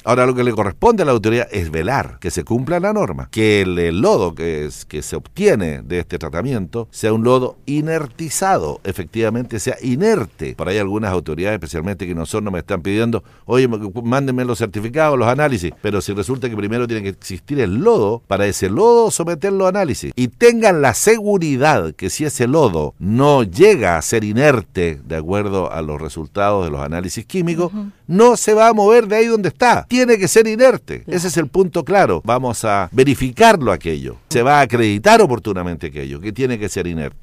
Ahora, lo que le corresponde a la autoridad es velar que se cumpla la norma, que el lodo que se obtiene de este tratamiento sea un lodo inertizado, efectivamente sea inerte. Por ahí algunas autoridades, especialmente que no me están pidiendo, oye, mándenme los certificados, los análisis, pero si resulta que primero tiene que existir el lodo, para ese lodo someterlo a análisis. Y tengan la seguridad que si ese lodo no llega a ser inerte, de acuerdo a los resultados de los análisis químicos, no se va a mover de ahí donde está. Tiene que ser inerte. Ese es el punto claro. Vamos a verificarlo aquello. Se va a acreditar oportunamente aquello, que tiene que ser inerte.